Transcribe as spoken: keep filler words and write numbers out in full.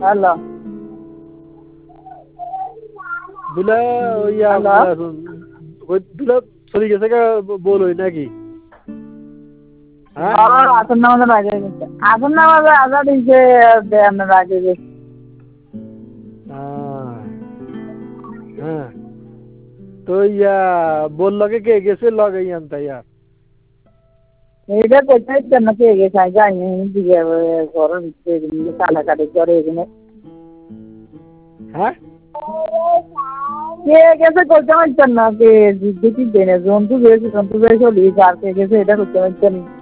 hello দুলা ওই ওই দুলা চলে গেছে কা বলোই নাকি হ্যাঁ আসন নামাজের আগে গেছে আসন নামাজে আজাদ দিছে আপনার আগে গেছে হ্যাঁ তো ইয়া বললকে কে গেছে লগে ইয়ান তাইয়া এইটা কোথায় কেন কে গেছে যাইনি দিকে ঘরের ভিতরে কাটাকাটি করে এখানে হ্যাঁ কে গেছে করতে পারছেন না কে দেখি দেনে জন্তু গেছে জন্তু গেছে চলি আর কে গেছে এটা করতে পারছেন